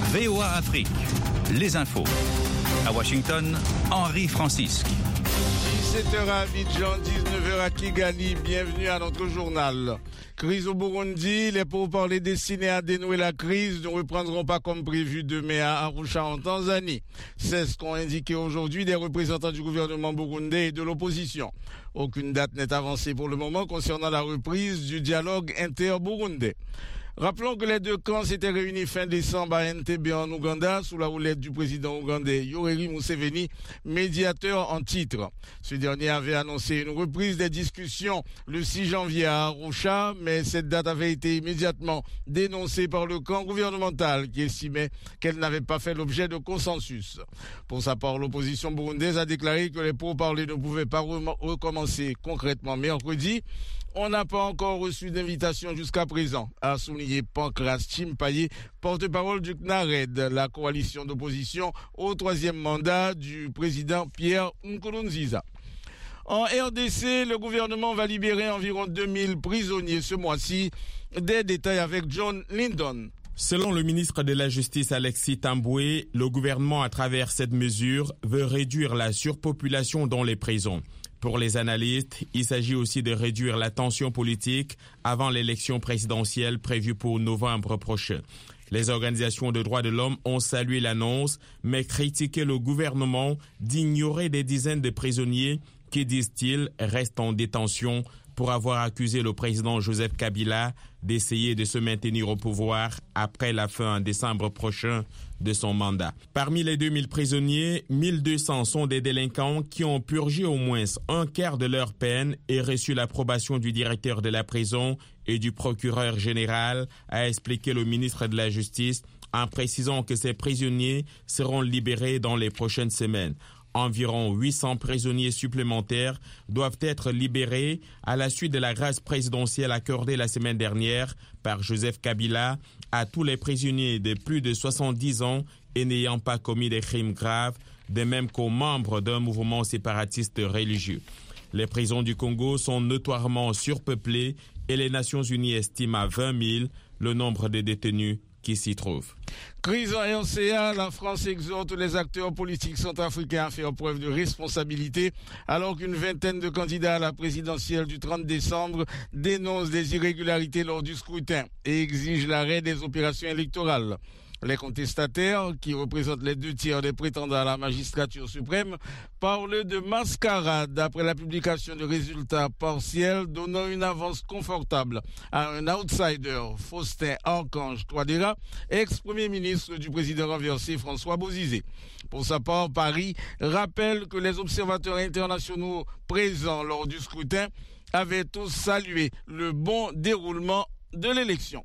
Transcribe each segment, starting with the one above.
VOA Afrique, les infos. À Washington, Henri Francisque. 17h à Abidjan, 19h à Kigali, bienvenue à notre journal. Crise au Burundi, les pourparlers destinés à dénouer la crise ne reprendront pas comme prévu demain à Arusha en Tanzanie. C'est ce qu'ont indiqué aujourd'hui des représentants du gouvernement burundais et de l'opposition. Aucune date n'est avancée pour le moment concernant la reprise du dialogue inter-burundais. Rappelons que les deux camps s'étaient réunis fin décembre à Entebbe en Ouganda sous la houlette du président ougandais Yoweri Museveni, médiateur en titre. Ce dernier avait annoncé une reprise des discussions le 6 janvier à Arusha, mais cette date avait été immédiatement dénoncée par le camp gouvernemental qui estimait qu'elle n'avait pas fait l'objet de consensus. Pour sa part, l'opposition burundaise a déclaré que les pourparlers ne pouvaient pas recommencer concrètement mercredi. On n'a pas encore reçu d'invitation jusqu'à présent, a souligné Pancras Chimpaye, porte-parole du CNARED, la coalition d'opposition au troisième mandat du président Pierre Nkurunziza. En RDC, le gouvernement va libérer environ 2000 prisonniers ce mois-ci. Des détails avec John Lyndon. Selon le ministre de la Justice Alexis Tamboué, le gouvernement, à travers cette mesure, veut réduire la surpopulation dans les prisons. Pour les analystes, il s'agit aussi de réduire la tension politique avant l'élection présidentielle prévue pour novembre prochain. Les organisations de droits de l'homme ont salué l'annonce, mais critiqué le gouvernement d'ignorer des dizaines de prisonniers qui, disent-ils, restent en détention pour avoir accusé le président Joseph Kabila d'essayer de se maintenir au pouvoir après la fin en décembre prochain de son mandat. Parmi les 2000 prisonniers, 1200 sont des délinquants qui ont purgé au moins un quart de leur peine et reçu l'approbation du directeur de la prison et du procureur général, a expliqué le ministre de la Justice, en précisant que ces prisonniers seront libérés dans les prochaines semaines. Environ 800 prisonniers supplémentaires doivent être libérés à la suite de la grâce présidentielle accordée la semaine dernière par Joseph Kabila à tous les prisonniers de plus de 70 ans et n'ayant pas commis des crimes graves, de même qu'aux membres d'un mouvement séparatiste religieux. Les prisons du Congo sont notoirement surpeuplées et les Nations Unies estiment à 20 000 le nombre de détenus qui s'y trouvent. Crise en RCA, la France exhorte les acteurs politiques centrafricains à faire preuve de responsabilité alors qu'une vingtaine de candidats à la présidentielle du 30 décembre dénoncent des irrégularités lors du scrutin et exigent l'arrêt des opérations électorales. Les contestataires, qui représentent les 2/3 des prétendants à la magistrature suprême, parlent de mascarade après la publication de résultats partiels donnant une avance confortable à un outsider, Faustin Archange Touadéra, ex-premier ministre du président renversé François Bozizé. Pour sa part, Paris rappelle que les observateurs internationaux présents lors du scrutin avaient tous salué le bon déroulement de l'élection.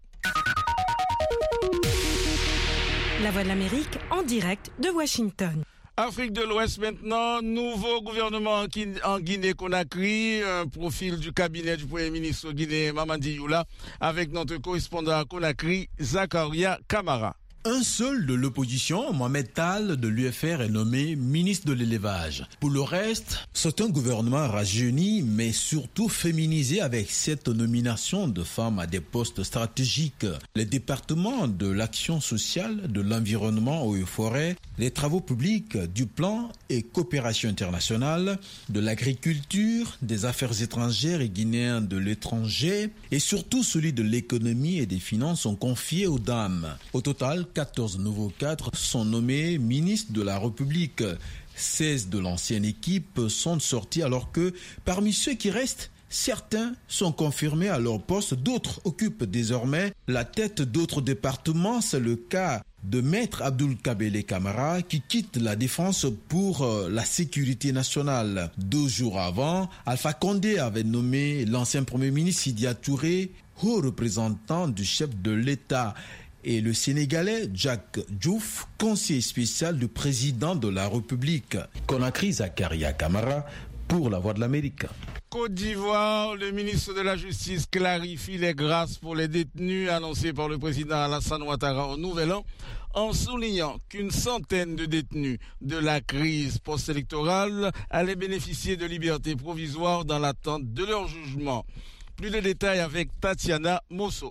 La Voix de l'Amérique en direct de Washington. Afrique de l'Ouest maintenant, nouveau gouvernement en Guinée-Conakry, un profil du cabinet du Premier ministre guinéen Mamadi Youla, avec notre correspondant à Conakry, Zakaria Kamara. Un seul de l'opposition, Mohamed Tal de l'UFR, est nommé ministre de l'élevage. Pour le reste, c'est un gouvernement rajeuni, mais surtout féminisé avec cette nomination de femmes à des postes stratégiques. Les départements de l'action sociale, de l'environnement, eaux et forêts, des travaux publics, du plan et coopération internationale, de l'agriculture, des affaires étrangères et guinéens de l'étranger, et surtout celui de l'économie et des finances sont confiés aux dames. Au total, 14 nouveaux cadres sont nommés ministres de la République. 16 de l'ancienne équipe sont sortis alors que parmi ceux qui restent, certains sont confirmés à leur poste, d'autres occupent désormais la tête d'autres départements. C'est le cas de Maître Abdoul Kabele Kamara qui quitte la défense pour la sécurité nationale. 2 jours avant, Alpha Condé avait nommé l'ancien Premier ministre Sidia Touré haut représentant du chef de l'État. Et le Sénégalais Jack Diouf, conseiller spécial du président de la République. Conakry, Zakaria Kamara pour la Voix de l'Amérique. Côte d'Ivoire, le ministre de la Justice clarifie les grâces pour les détenus annoncées par le président Alassane Ouattara au Nouvel An, en soulignant qu'une centaine de détenus de la crise post-électorale allaient bénéficier de liberté provisoire dans l'attente de leur jugement. Plus de détails avec Tatiana Mosso.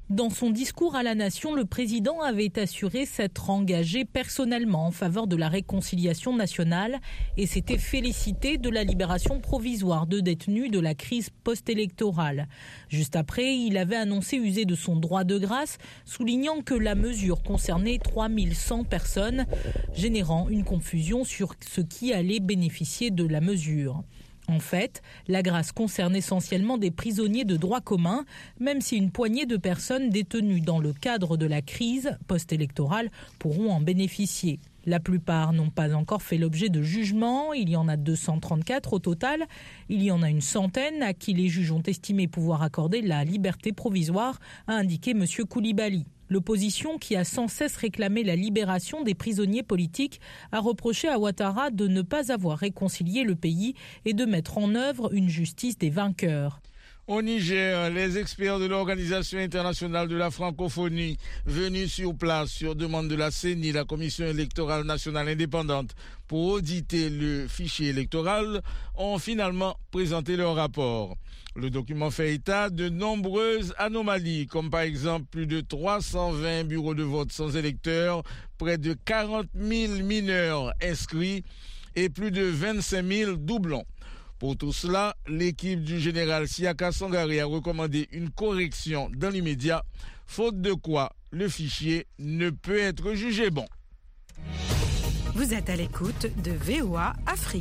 Dans son discours à la nation, le président avait assuré s'être engagé personnellement en faveur de la réconciliation nationale et s'était félicité de la libération provisoire de détenus de la crise post-électorale. Juste après, il avait annoncé user de son droit de grâce, soulignant que la mesure concernait 3100 personnes, générant une confusion sur ce qui allait bénéficier de la mesure. En fait, la grâce concerne essentiellement des prisonniers de droit commun, même si une poignée de personnes détenues dans le cadre de la crise post-électorale pourront en bénéficier. La plupart n'ont pas encore fait l'objet de jugement, il y en a 234 au total. Il y en a une centaine à qui les juges ont estimé pouvoir accorder la liberté provisoire, a indiqué M. Koulibaly. L'opposition, qui a sans cesse réclamé la libération des prisonniers politiques, a reproché à Ouattara de ne pas avoir réconcilié le pays et de mettre en œuvre une justice des vainqueurs. Au Niger, les experts de l'Organisation internationale de la francophonie, venus sur place sur demande de la CENI, la Commission électorale nationale indépendante, pour auditer le fichier électoral, ont finalement présenté leur rapport. Le document fait état de nombreuses anomalies, comme par exemple plus de 320 bureaux de vote sans électeurs, près de 40 000 mineurs inscrits et plus de 25 000 doublons. Pour tout cela, l'équipe du général Siaka Sangare a recommandé une correction dans l'immédiat, faute de quoi le fichier ne peut être jugé bon. Vous êtes à l'écoute de VOA Afrique.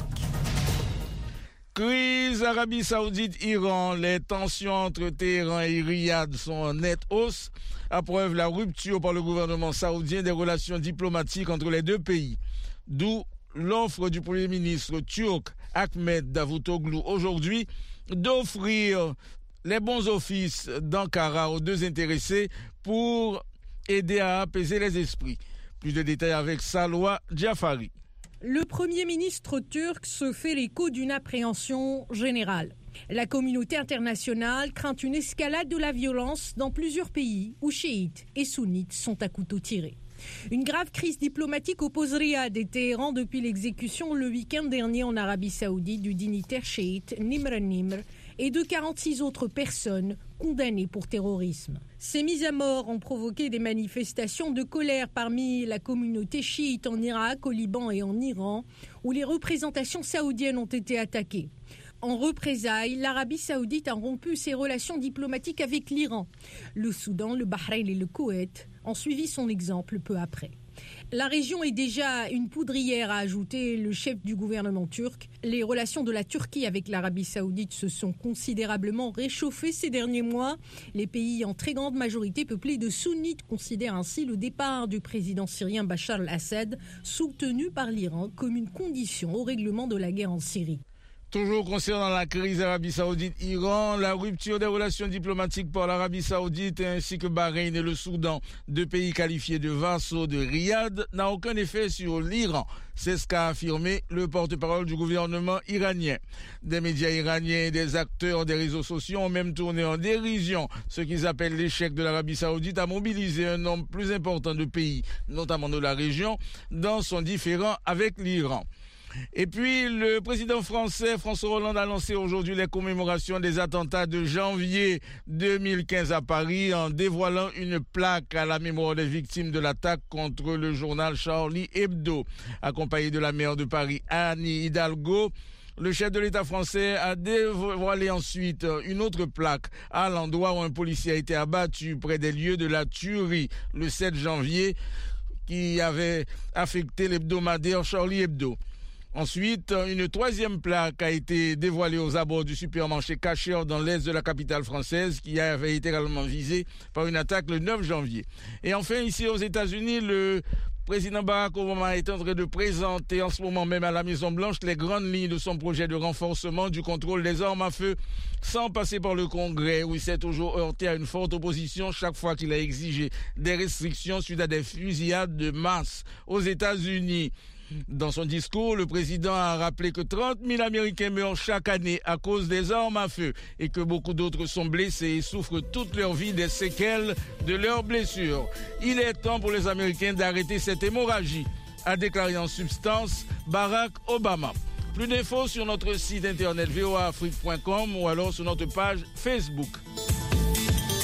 Crise Arabie Saoudite-Iran, les tensions entre Téhéran et Riyad sont en nette hausse, à preuve la rupture par le gouvernement saoudien des relations diplomatiques entre les deux pays. D'où l'offre du Premier ministre turc Ahmed Davutoglu aujourd'hui d'offrir les bons offices d'Ankara aux deux intéressés pour aider à apaiser les esprits. Plus de détails avec Salwa Jafari. Le Premier ministre turc se fait l'écho d'une appréhension générale. La communauté internationale craint une escalade de la violence dans plusieurs pays où chiites et sunnites sont à couteau tiré. Une grave crise diplomatique oppose Riyad et Téhéran depuis l'exécution le week-end dernier en Arabie Saoudite du dignitaire chiite Nimr al-Nimr et de 46 autres personnes condamnées pour terrorisme. Ces mises à mort ont provoqué des manifestations de colère parmi la communauté chiite en Irak, au Liban et en Iran, où les représentations saoudiennes ont été attaquées. En représailles, l'Arabie Saoudite a rompu ses relations diplomatiques avec l'Iran. Le Soudan, le Bahreïn et le Koweït ont suivi son exemple peu après. La région est déjà une poudrière, a ajouté le chef du gouvernement turc. Les relations de la Turquie avec l'Arabie Saoudite se sont considérablement réchauffées ces derniers mois. Les pays en très grande majorité peuplés de sunnites considèrent ainsi le départ du président syrien Bachar al-Assad, soutenu par l'Iran, comme une condition au règlement de la guerre en Syrie. Toujours concernant la crise Arabie Saoudite-Iran, la rupture des relations diplomatiques par l'Arabie Saoudite ainsi que Bahreïn et le Soudan, deux pays qualifiés de vassaux de Riyad, n'a aucun effet sur l'Iran. C'est ce qu'a affirmé le porte-parole du gouvernement iranien. Des médias iraniens et des acteurs des réseaux sociaux ont même tourné en dérision ce qu'ils appellent l'échec de l'Arabie Saoudite à mobiliser un nombre plus important de pays, notamment de la région, dans son différend avec l'Iran. Et puis, le président français François Hollande a lancé aujourd'hui les commémorations des attentats de janvier 2015 à Paris en dévoilant une plaque à la mémoire des victimes de l'attaque contre le journal Charlie Hebdo. Accompagné de la maire de Paris, Anne Hidalgo, le chef de l'État français a dévoilé ensuite une autre plaque à l'endroit où un policier a été abattu près des lieux de la tuerie le 7 janvier qui avait affecté l'hebdomadaire Charlie Hebdo. Ensuite, une troisième plaque a été dévoilée aux abords du supermarché Kasher dans l'est de la capitale française qui avait été également visée par une attaque le 9 janvier. Et enfin, ici aux États-Unis, le président Barack Obama est en train de présenter en ce moment même à la Maison-Blanche les grandes lignes de son projet de renforcement du contrôle des armes à feu sans passer par le Congrès où il s'est toujours heurté à une forte opposition chaque fois qu'il a exigé des restrictions suite à des fusillades de masse aux États-Unis. Dans son discours, le président a rappelé que 30 000 Américains meurent chaque année à cause des armes à feu et que beaucoup d'autres sont blessés et souffrent toute leur vie des séquelles de leurs blessures. Il est temps pour les Américains d'arrêter cette hémorragie, a déclaré en substance Barack Obama. Plus d'infos sur notre site internet voaafrique.com ou alors sur notre page Facebook.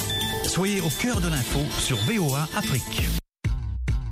Soyez au cœur de l'info sur VOA Afrique.